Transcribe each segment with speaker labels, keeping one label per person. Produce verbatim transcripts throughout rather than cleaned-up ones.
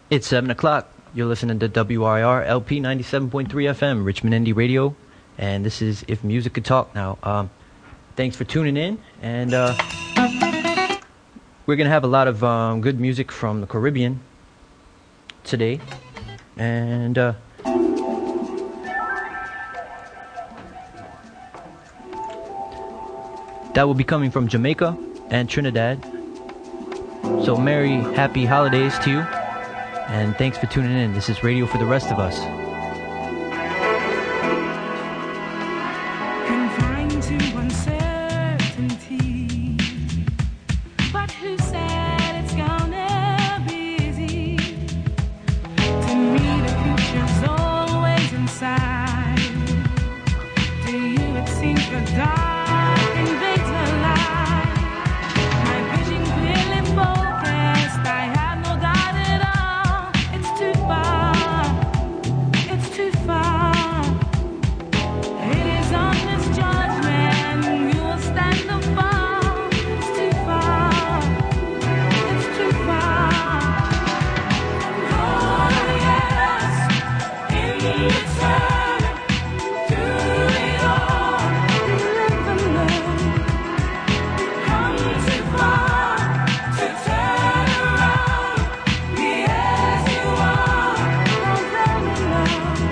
Speaker 1: It's seven o'clock. You're listening to W R I R L P ninety-seven point three F M, Richmond Indie Radio. And this is If Music Could Talk now. Um, thanks for tuning in. And uh, we're going to have a lot of um, good music from the Caribbean today. And uh, that will be coming from Jamaica and Trinidad. So merry, happy holidays to you. And thanks for tuning in. This is Radio for the Rest of Us.
Speaker 2: Confined to uncertainty, but who said it's gonna be easy? To me the future's always inside. To you it seems the dark invades the light. My vision clearly focused, I have no doubt at all. It's too far, it's too far. It is on this judgment we will stand the fall. It's too far, it's too far. Oh yes, in return to it all, live and learn. Come too far to turn around. Be as you are, don't tell me no.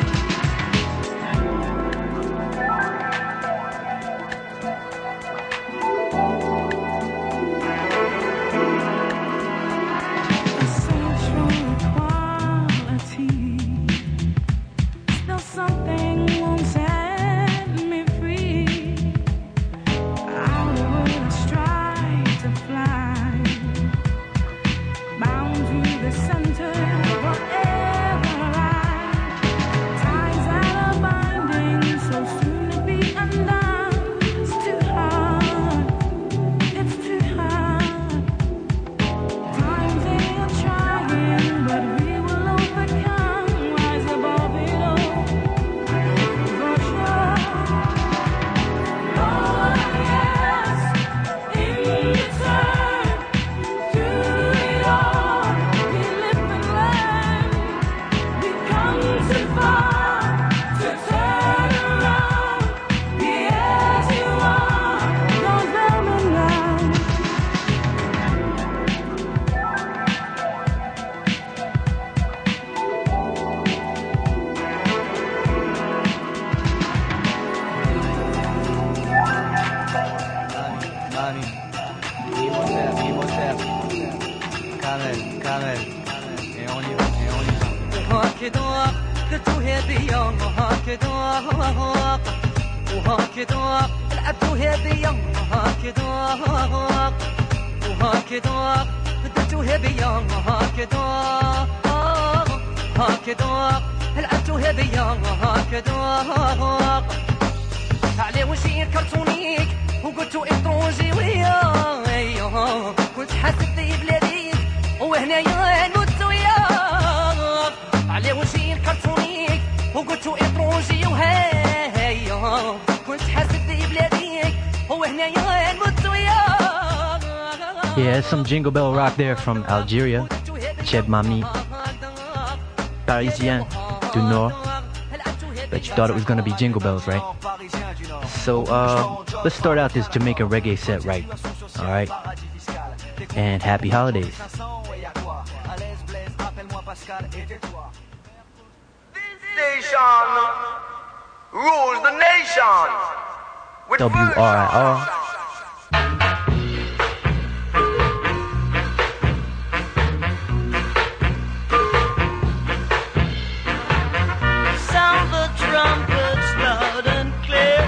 Speaker 2: Essential quality. Still something won't set me free. Outward I strive to fly, bound to the center forever I. Ties that are binding, so soon to be undone. It's too hard, it's too hard. Times they are trying, but we will overcome. Rise above it all, for sure. Oh yes, in return to it all, we live and learn. We come too far to turn around. Be as you are, don't tell me now.
Speaker 3: Mami, dis-moi faire, dis-moi faire. Kamel, Kamel, et on y va, et on y va.
Speaker 4: وهكذا درتو هادية وهكذا وهكذا لعبتو هادية وهكذا وهكذا درتو هادية وهكذا وهكذا لعبتو هادية وهكذا علي وجهي كرتونيك وقلتو إترونجي ويا كنت حاسب ذي بلاديك وهنايا نموت وياك علي وجهي الكرتونيك وقلتو إترونجي وهايا كنت حاسب ذي بلاديك وهنايا نموت وياك.
Speaker 1: Yeah, some Jingle Bell rock there from Algeria. Cheb Mami, Parisien du Nord. Bet you thought it was gonna be Jingle Bells, right? So uh, let's start out this Jamaican reggae set right. All right. And happy holidays.
Speaker 5: Station rules the nation. With
Speaker 1: W R I R.
Speaker 4: Sound the trumpets loud and clear.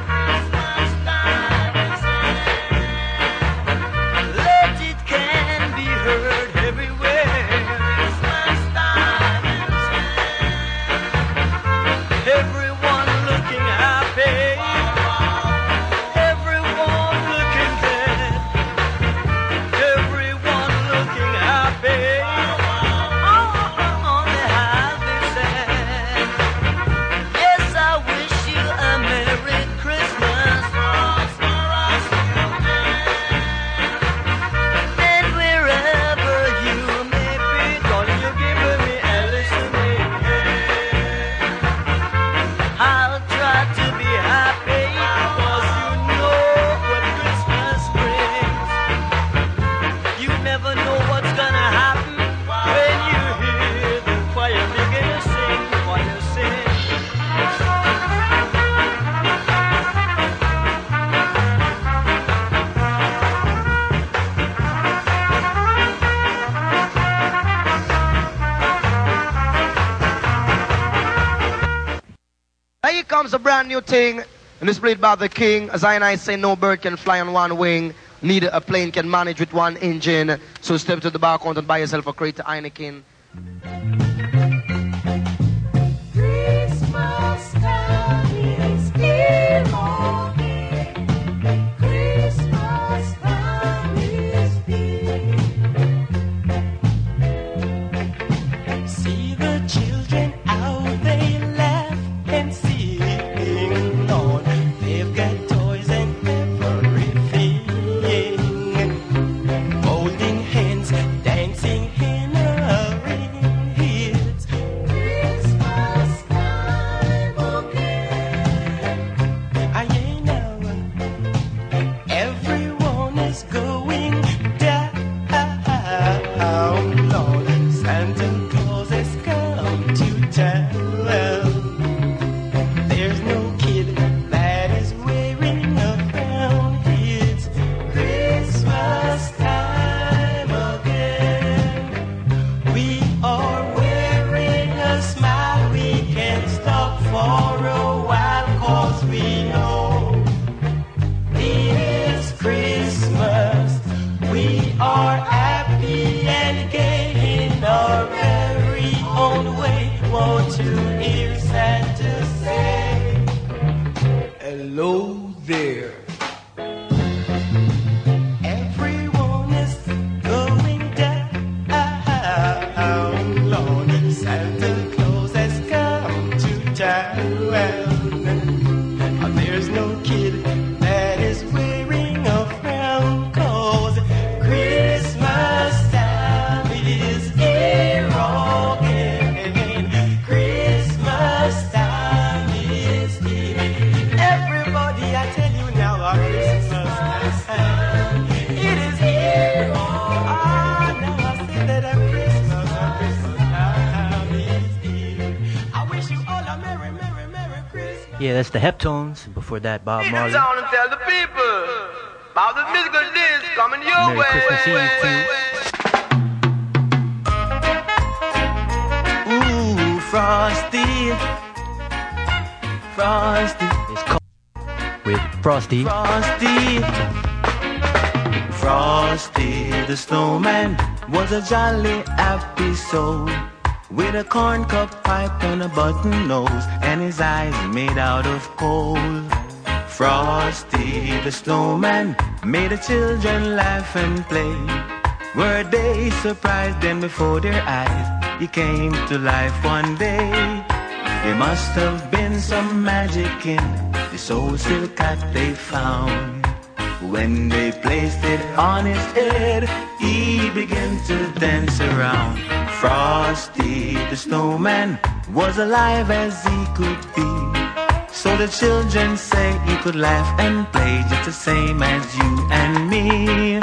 Speaker 4: Let it can be heard everywhere. Everyone looking happy. Everyone
Speaker 5: comes a brand new thing, and it's played by the king. As I and I say, no bird can fly on one wing. Neither a plane can manage with one engine. So step to the bar counter and buy yourself a crate of Heineken.
Speaker 2: Christmas time is here again. Christmas time is here.
Speaker 6: See the children out, they laugh and sing, Lord. They've got toys and everything. Holding hands, dancing in a ring. It's
Speaker 2: Christmas time again.
Speaker 6: I ain't know. Everyone is going down, Lord. Santa Claus has come to town. There's no kid that is wearing a crown. It's Christmas time again. We are wearing a smile. We can't stop for a while, 'cause we know it's Christmas. We are happy and gay in our very own way. Won't you hear Santa say, hello there? Everyone is going down, Lord. Santa Claus has come to town. There's no kid that is wearing a frown, 'cause Christmas time is here again. Christmas time is here. Everybody, I tell you now, our Christmas time, it is here. Ah, now I say that our Christmas, our Christmas time is here. I wish you all a merry, merry, merry Christmas.
Speaker 1: Yeah, that's the Heptones. Before that, Bob
Speaker 5: Hit the
Speaker 1: Marley.
Speaker 5: town and tell the people about the musical days coming your
Speaker 1: Merry
Speaker 5: way.
Speaker 1: Christmas Eve to you.
Speaker 6: Ooh, Frosty, Frosty,
Speaker 1: It's called with Frosty.
Speaker 6: Frosty, Frosty the snowman was a jolly happy soul, with a corncob pipe and a button nose, and his eyes made out of coal. Frosty the snowman made the children laugh and play. Were they surprised then before their eyes he came to life one day? There must have been some magic in this old silk hat they found. When they placed it on his head, he began to dance around. Frosty the snowman was alive as he could be, so the children say he could laugh and play just the same as you and me.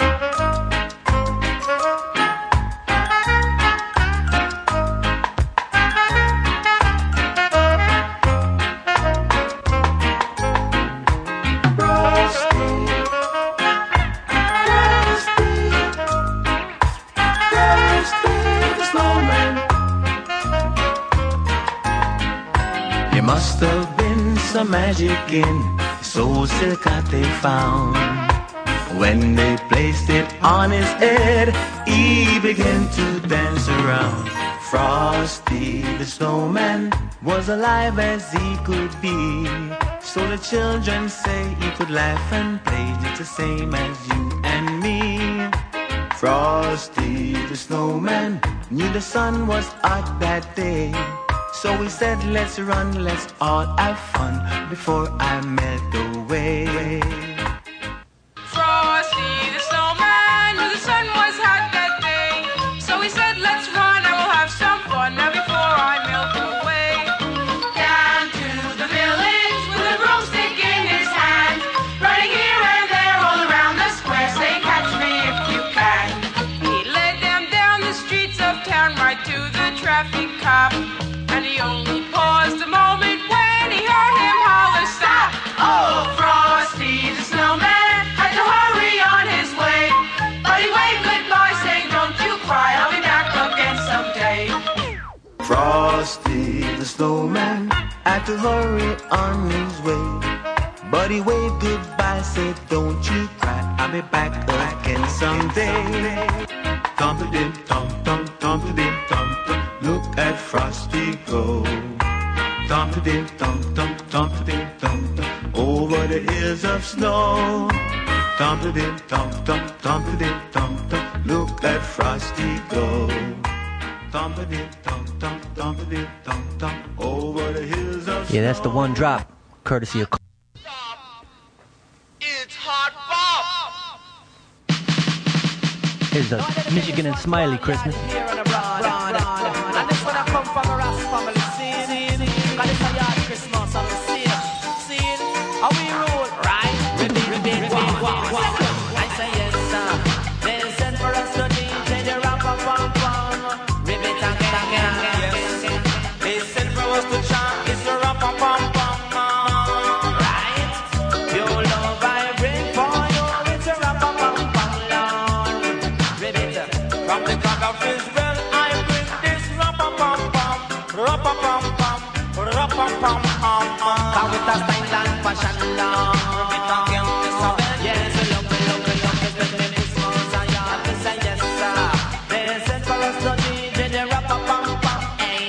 Speaker 6: There must have been some magic in this old silk hat they found. When they placed it on his head, he began to dance around. Frosty the snowman was alive as he could be, so the children say he could laugh and play just the same as you and me. Frosty the snowman knew the sun was hot that day, so he said, let's run, let's all have fun before I melt away.
Speaker 2: Frosty the snowman knew the sun was hot that day, so he said, let's run, I will have some fun now before I melt away. Down to the village with a broomstick in his hand, running here and there all around the square, say catch me if you can. He led them down the streets of town right to the traffic cop, and he only paused a moment when he heard him holler, stop! Oh, Frosty the snowman had to hurry on his way, but he waved goodbye saying, don't you cry, I'll be back again someday.
Speaker 6: Frosty the snowman tried to hurry on his way, but he waved goodbye, said, don't you cry, I'll be back again someday. Thump-a-dim, thump-thump, thump-a-dim, thump-thump, look at Frosty go. Thump-a-dim, thump-thump, thump-a-dim, thump-thump, over the hills of snow. Thump-a-dim, thump-thump, thump-a-dim, thump-thump, look at Frosty go. Thump-a-dim, thump-thump, thump-a-dim, thump-thump, over the hills of snow.
Speaker 1: Yeah, that's the one drop, courtesy of...
Speaker 4: It's hot pop.
Speaker 1: Here's the Michigan and Smiley Christmas.
Speaker 7: And this one I come from a Ras family scene. Cause it's a yard Christmas and we see it. See it? How we roll, right? Repeat, repeat, walk, walk, walk. I say yes, sir. They send for us to D J the rapper, pam, pam. Repeat again, again, again. They send for us to chant. It's the rapper, pam, pam, pam. Right? Your love I bring for you. It's a rapper, pam, pam, Lord. Repeat. From the God of Israel, I bring this rapper, pam, pam. Rapper, pam, pam. Rapper, pam, pam, pam. Come with a style and fashion, Lord. Repeat again, this a bed. Yes, we love, we love, we love. It's the Christmas, I have to say yes, sir. They sent for us to D J the rapper, pam, pam. Hey,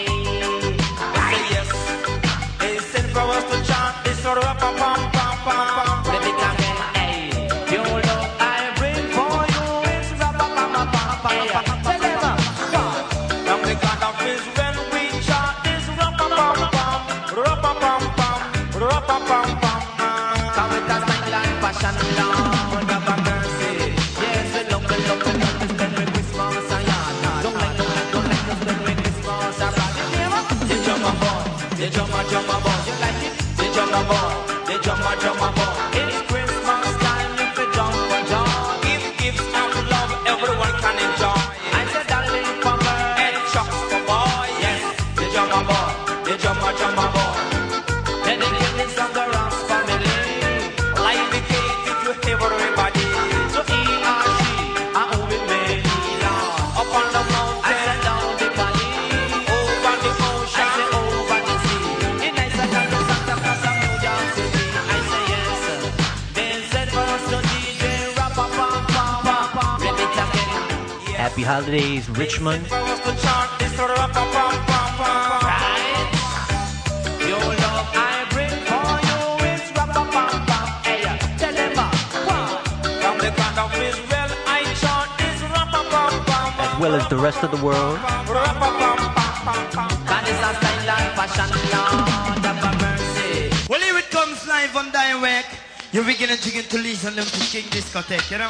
Speaker 7: we say yes. They sent for us to chant this rapper, pam, pam, pam. Repeat again, hey. Your love I bring for you. It's rapper, pam, pam, pam, pam. Tell them, God. From the God of Israel, we chant this rapper, pam, pam. Rapper, pam, pam. Rapper, pam, pam. Come with a style and fashion, Lord of mercy. Yes, we love, we love, we love to spend with Christmas and yard. Don't let, don't let, don't let us spend with Christmas and yard. They jump a ball, they jump a jump a ball. You like it? They jump a ball, they jump a jump a ball. It's Christmas time, if we jump a jump. Give gifts and love, everyone can enjoy. I said darling for girl and chucks for boy. Yes, they jump a ball, they jump a jump a ball. And the gifts of the Ross family, like the cake to everybody. So he or she, I owe it me, Lord. Up on the mountain, I said down the valley. Over the ocean, I say over the sea. In nice and the Santa Claus of New York City, I say yes. They said for us to D J rapper, pam, pam, pam, pam. Repeat again.
Speaker 1: Happy holidays, Richmond.
Speaker 7: For us to chant this rapper, pam, pam, pam. Right? Your love I bring for you, it's rapper, pam, pam. Hey, tell them what? From the God of Israel, I chant this rapper, pam, pam, pam.
Speaker 1: As well as the rest of the world.
Speaker 7: Rapper, pam, pam, pam, pam. God is a style and fashion, Lord of mercy.
Speaker 8: Well, here it comes live on direct. You're beginning to get to listen to the King Discotheque, you know?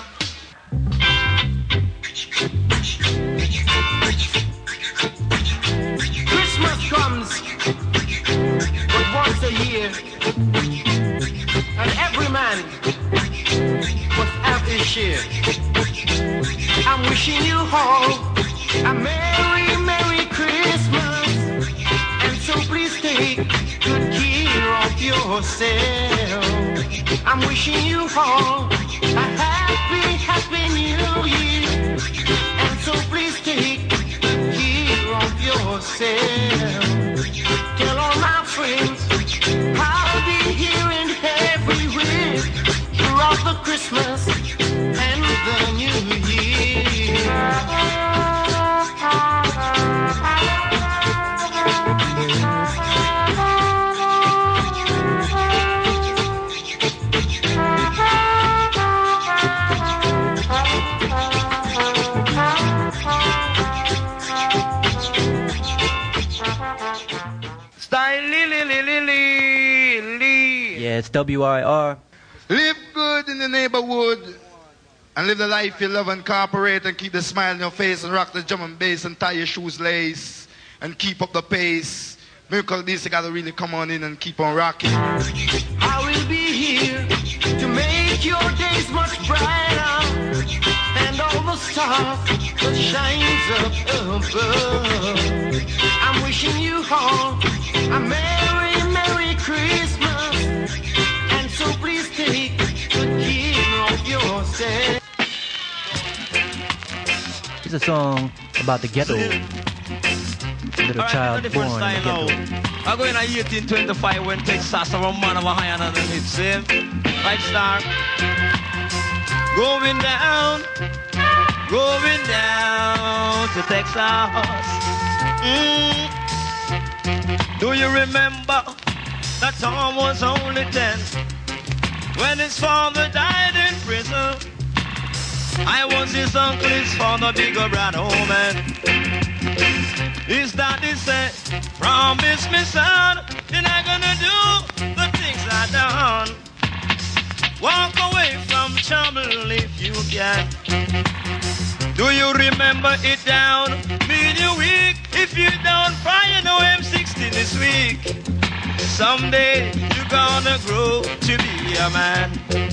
Speaker 9: Christmas comes but once a year, and every man must have his share. I'm wishing you all a Merry, Merry Christmas, and so please take good care of yourself. I'm wishing you all a happy, happy new year, and so please take good care of yourself. Tell all my friends I'll be here and everywhere throughout the Christmas and the New Year.
Speaker 1: Yeah, it's W I R.
Speaker 5: Live good in the neighborhood and live the life you love and cooperate and keep the smile on your face and rock the drum and bass and tie your shoes lace and keep up the pace. Miracle this, you gotta really come on in and keep on rocking.
Speaker 9: I will be here to make your days much brighter, and all the stars that shines up above. I'm wishing you all a Merry, Merry Christmas, and so please take good care of yourself.
Speaker 1: It's a song about the ghetto. Little
Speaker 7: Alright,
Speaker 1: child
Speaker 7: it's a different
Speaker 1: born in the
Speaker 7: style
Speaker 1: ghetto.
Speaker 7: now. I'm going to eighteen twenty-five when Texas or a man of a higher than it, see? Right, star? Going down, going down to Texas. Mm. Do you remember that Tom was only ten when his father died in prison? I was his uncle, his father, bigger brother, oh man. His daddy said, promise me son, you're not gonna do the things I done. Walk away from trouble if you can. Do you remember it down? Mean you weak if you don't fry, you know M sixteen this week. Someday you're gonna grow to be a man.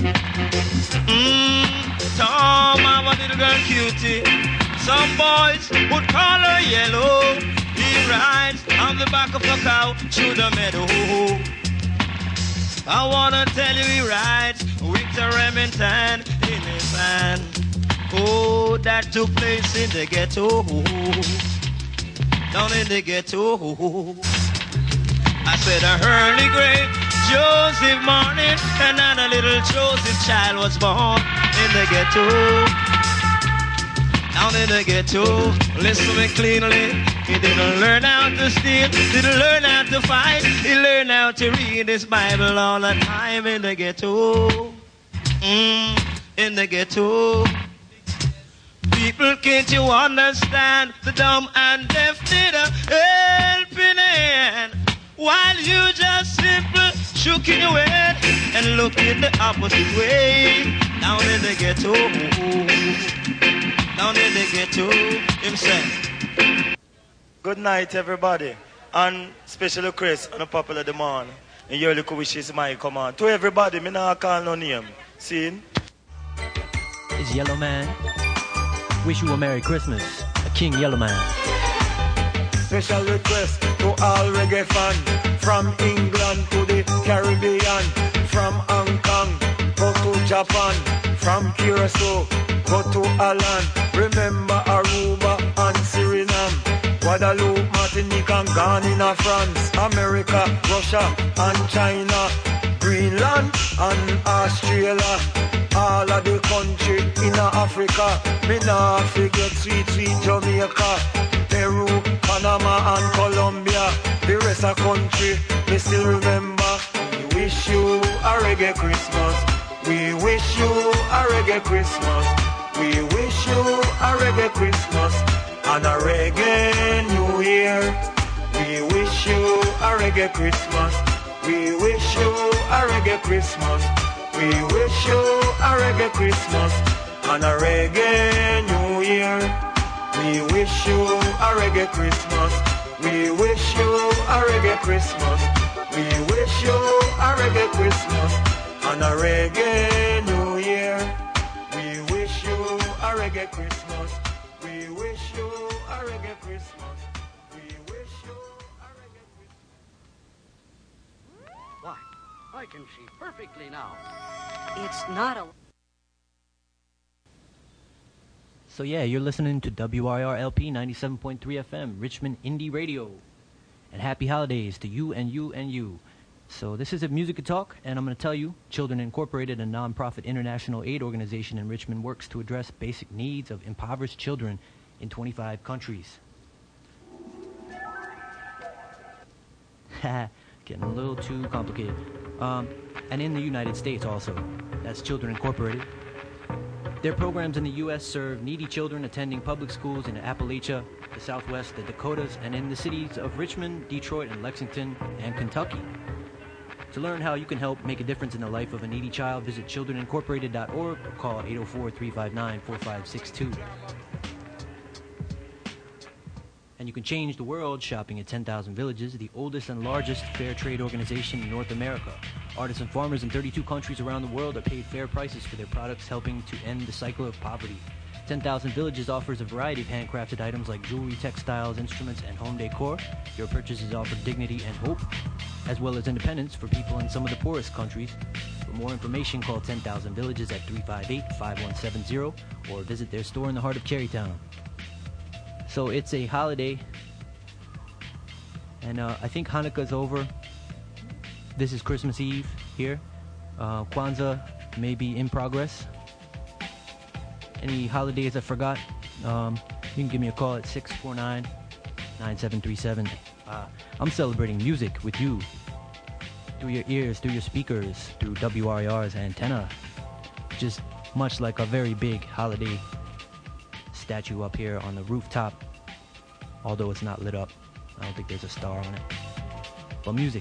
Speaker 7: Mmm, Tom, I'm a little girl cutie. Some boys would call her yellow. He rides on the back of a cow through the meadow. I wanna tell you he rides with a Remington in his hand. Oh, that took place in the ghetto, down in the ghetto. I said a early great Joseph morning, another little Joseph child was born in the ghetto, down in the ghetto. Listen to me cleanly. He didn't learn how to steal, didn't learn how to fight. He learned how to read his Bible all the time in the ghetto. Mm, in the ghetto. People, can't you understand? The dumb and deaf need a helping hand, while you just simply shaking your head and looking the opposite way. Down in the ghetto, down in the ghetto, himself.
Speaker 10: Good night, everybody, and especially Chris on a popular demand. And your little wishes might come on. To everybody, me not call no name. See?
Speaker 1: It's Yellow Man. Wish you a Merry Christmas. A King Yellow Man.
Speaker 11: Special request to all reggae fans, from England to the Caribbean, from Hong Kong, go to Japan, from Curacao, go to Ireland. Remember Aruba and Suriname, Guadeloupe, Martinique and Ghana, France, America, Russia and China, Greenland and Australia. All of the country in Africa, me nah forget sweet, sweet Jamaica, Peru, Panama and Colombia. The rest of country, me still remember. We wish you a reggae Christmas. We wish you a reggae Christmas. We wish you a reggae Christmas and a reggae New Year. We wish you a reggae Christmas. We wish you a reggae Christmas. We wish you a reggae Christmas and a reggae New Year. We wish you a reggae Christmas. We wish you a reggae Christmas. We wish you a reggae Christmas and a reggae New Year. We wish you a reggae Christmas. We wish you a reggae Christmas. We wish you a reggae Christmas.
Speaker 12: Why, I can see perfectly now.
Speaker 13: It's not a...
Speaker 1: So yeah, you're listening to W I R L P ninety-seven point three F M, Richmond Indie Radio. And happy holidays to you and you and you. So this is a Music Talk, and I'm going to tell you, Children Incorporated, a non-profit international aid organization in Richmond, works to address basic needs of impoverished children in twenty-five countries. Getting a little too complicated. Um, and in the United States also. That's Children Incorporated. Their programs in the U S serve needy children attending public schools in Appalachia, the Southwest, the Dakotas, and in the cities of Richmond, Detroit, and Lexington, and Kentucky. To learn how you can help make a difference in the life of a needy child, visit children incorporated dot org or call eight oh four, three five nine, four five six two. And you can change the world shopping at ten thousand Villages, the oldest and largest fair trade organization in North America. Artists and farmers in thirty-two countries around the world are paid fair prices for their products, helping to end the cycle of poverty. ten thousand Villages offers a variety of handcrafted items like jewelry, textiles, instruments, and home decor. Your purchases offer dignity and hope, as well as independence for people in some of the poorest countries. For more information, call ten thousand Villages at three five eight, five one seven zero or visit their store in the heart of Carytown. So it's a holiday And uh, I think Hanukkah's over. This is Christmas Eve here. Uh, Kwanzaa may be in progress. Any holidays I forgot, um, you can give me a call at six four nine, nine seven three seven. Uh, I'm celebrating music with you through your ears, through your speakers, through W R I R's antenna. Just much like a very big holiday statue up here on the rooftop, although it's not lit up. I don't think there's a star on it. But music.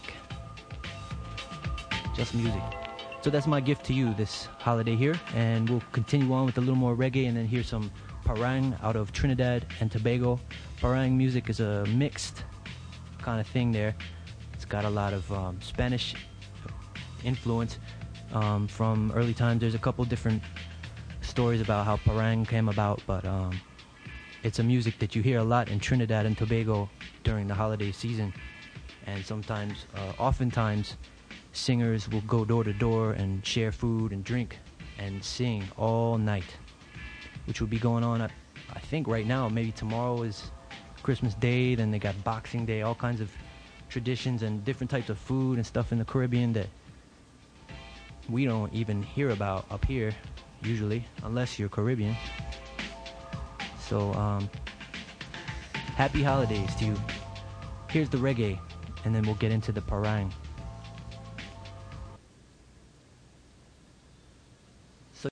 Speaker 1: Just music. So that's my gift to you this holiday here, and we'll continue on with a little more reggae and then hear some parang out of Trinidad and Tobago. Parang music is a mixed kind of thing there. It's got a lot of um, Spanish influence um, from early times. There's a couple different stories about how parang came about, but um, it's a music that you hear a lot in Trinidad and Tobago during the holiday season, and sometimes, uh, oftentimes, singers will go door to door and share food and drink and sing all night, which will be going on, I, I think right now. Maybe tomorrow is Christmas Day, then they got Boxing Day, all kinds of traditions and different types of food and stuff in the Caribbean that we don't even hear about up here, usually, unless you're Caribbean. So, um, happy holidays to you. Here's the reggae, and then we'll get into the parang.